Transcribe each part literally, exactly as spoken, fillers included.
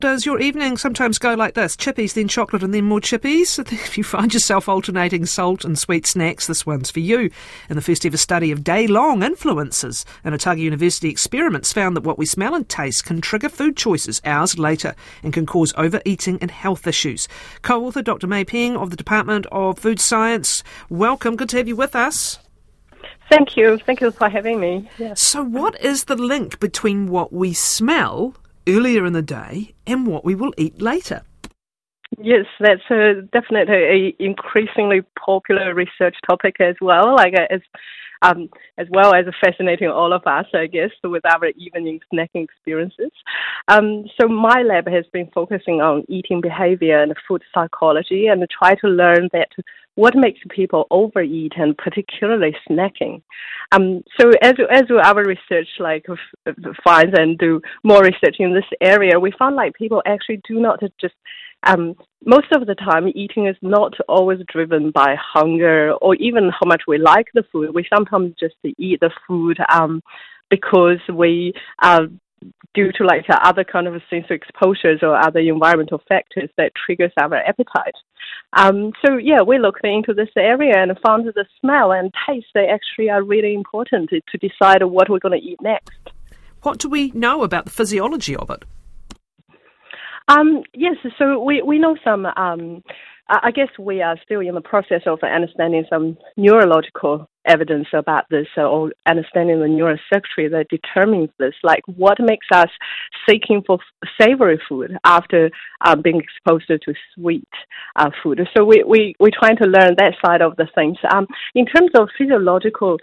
Does your evening sometimes go like this? Chippies, then chocolate, and then more chippies? If you find yourself alternating salt and sweet snacks, this one's for you. In the first ever study of day-long influences, an Otago University experiments found that what we smell and taste can trigger food choices hours later and can cause overeating and health issues. Co-author Doctor May Peng of the Department of Food Science, welcome. Good to have you with us. Thank you. Thank you for having me. Yes. So what is the link between what we smell earlier in the day and what we will eat later? Yes, that's a, definitely an increasingly popular research topic as well, like uh, as, um, as well as fascinating all of us, I guess, with our evening snacking experiences. Um, so my lab has been focusing on eating behavior and food psychology and try to learn that what makes people overeat and particularly snacking. Um, so as as our research like f- finds and do more research in this area, we found like people actually do not just um, most of the time eating is not always driven by hunger or even how much we like the food. We sometimes just eat the food um, because we uh, due to like other kind of sensory exposures or other environmental factors that triggers our appetite. Um, so yeah, we looked into this area and found that the smell and taste, they actually are really important to, to decide what we're going to eat next. What do we know about the physiology of it? Um, yes, so we, we know some, um, I guess we are still in the process of understanding some neurological evidence about this uh, or understanding the neural circuitry that determines this, like what makes us seeking for savory food after uh, being exposed to sweet uh, food. So we, we, we're trying to learn that side of the things. Um, in terms of physiological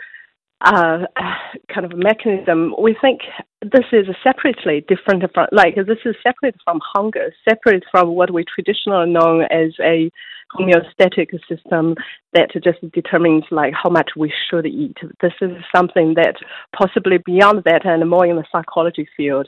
Uh, kind of mechanism, we think this is separately different from, like this is separate from hunger, separate from what we traditionally know as a homeostatic system that just determines like how much we should eat. This is something that possibly beyond that and more in the psychology field.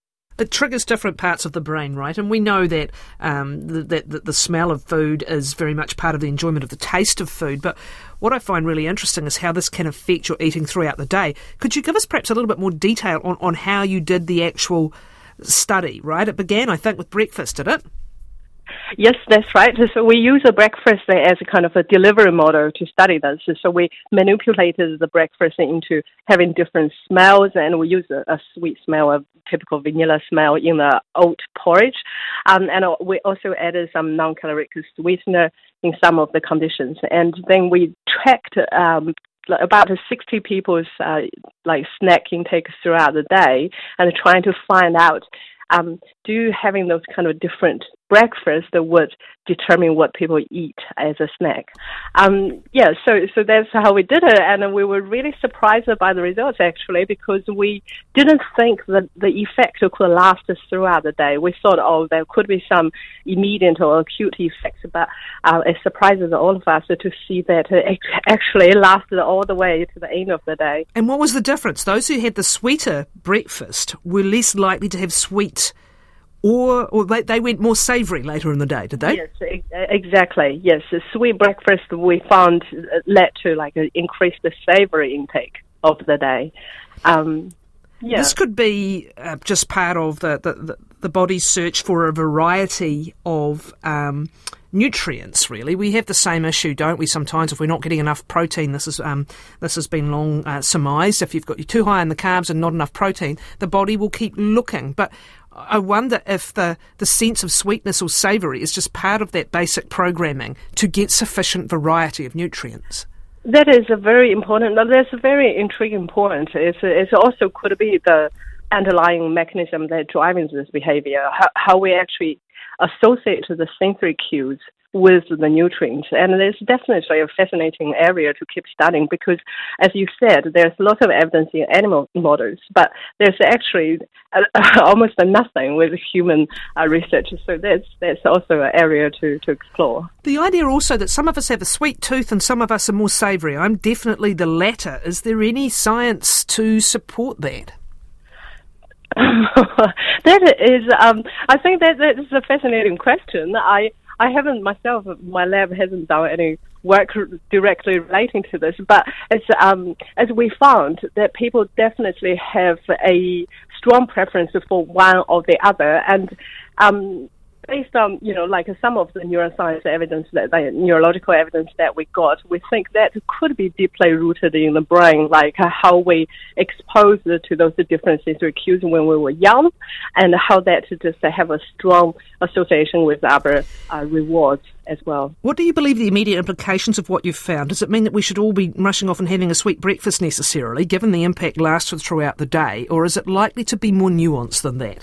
It triggers different parts of the brain, right? And we know that um, that the, the smell of food is very much part of the enjoyment of the taste of food. But what I find really interesting is how this can affect your eating throughout the day. Could you give us perhaps a little bit more detail on, on how you did the actual study, right? It began, I think, with breakfast, did it? Yes, that's right. So we use a breakfast as a kind of a delivery model to study this. So we manipulated the breakfast into having different smells, and we use a, a sweet smell, a typical vanilla smell in the oat porridge. Um, and we also added some non-caloric sweetener in some of the conditions. And then we tracked um, about sixty people's uh, like snack intake throughout the day and trying to find out Um, do having those kind of different breakfasts that would determine what people eat as a snack. Um, yeah, so so that's how we did it, and we were really surprised by the results actually, because we didn't think that the effect could last throughout the day. We thought, oh, there could be some immediate or acute effects, but uh, it surprises all of us to see that it actually lasted all the way to the end of the day. And what was the difference? Those who had the sweeter breakfast were less likely to have sweet, or or they, they went more savoury later in the day, did they? Yes, exactly. Yes, the sweet breakfast we found led to like an increased savoury intake of the day. Um, yeah. This could be uh, just part of the, the, the body's search for a variety of um, nutrients, really. We have the same issue, don't we, sometimes if we're not getting enough protein. This is um, this has been long uh, surmised. If you've got you're too high in the carbs and not enough protein, the body will keep looking. But I wonder if the, the sense of sweetness or savoury is just part of that basic programming to get sufficient variety of nutrients. That is a very important, that's a very intriguing point. It's, it's also could be the underlying mechanism that drives this behavior, how, how we actually associate the sensory cues with the nutrients. And it's definitely a fascinating area to keep studying because, as you said, there's lots of evidence in animal models, but there's actually uh, almost nothing with human uh, research. So that's that's also an area to, to explore. The idea also that some of us have a sweet tooth and some of us are more savoury. I'm definitely the latter. Is there any science to support that? That is, um, I think that that is a fascinating question. I I haven't myself, my lab hasn't done any work directly relating to this, but as um, as we found that people definitely have a strong preference for one or the other, and um, based on, you know, like some of the neuroscience evidence, that the neurological evidence that we got, we think that could be deeply rooted in the brain, like uh, how we exposed to those different sensory cues when we were young, and how that just uh, have a strong association with our uh, rewards as well. What do you believe the immediate implications of what you've found? Does it mean that we should all be rushing off and having a sweet breakfast necessarily, given the impact lasted throughout the day, or is it likely to be more nuanced than that?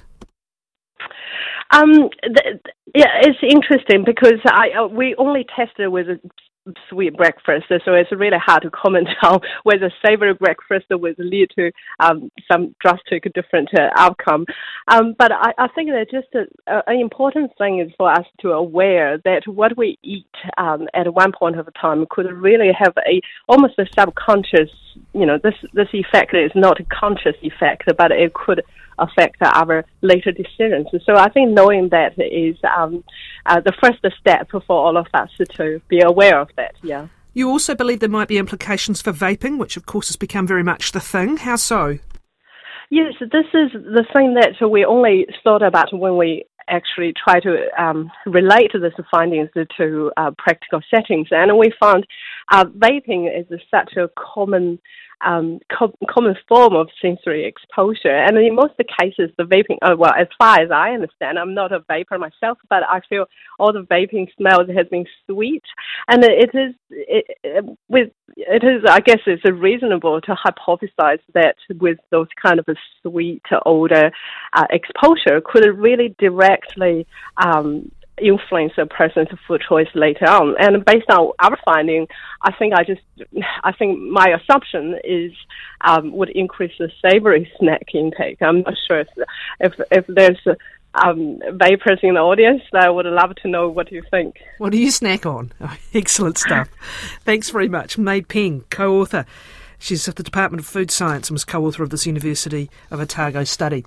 Um, th- yeah, it's interesting because I uh, we only tested with a sweet breakfast, so it's really hard to comment on whether savory breakfast would lead to um, some drastic different uh, outcome. Um, but I, I think that just a, a, an important thing is for us to aware that what we eat um, at one point of time could really have a almost a subconscious, you know, this this effect is not a conscious effect, but it could affect our later decisions. So I think knowing that is um, uh, the first step for all of us to be aware of that, yeah. You also believe there might be implications for vaping, which of course has become very much the thing. How so? Yes, this is the thing that we only thought about when we actually try to um, relate these findings to uh, practical settings. And we found uh, vaping is such a common um, co- common form of sensory exposure. And in most cases, the vaping, uh, well, as far as I understand, I'm not a vapor myself, but I feel all the vaping smells has been sweet. And it is, it, it, with, it is, I guess it's reasonable to hypothesize that with those kind of a sweet odor uh, exposure could really directly um, influence a person's food choice later on. And based on our finding, I think I just, I think my assumption is um, would increase the savory snack intake. I'm not sure if if, if there's um, vapors in the audience. I would love to know what you think. What do you snack on? Oh, excellent stuff. Thanks very much. Maid Peng, co-author. She's at the Department of Food Science and was co-author of this University of Otago study.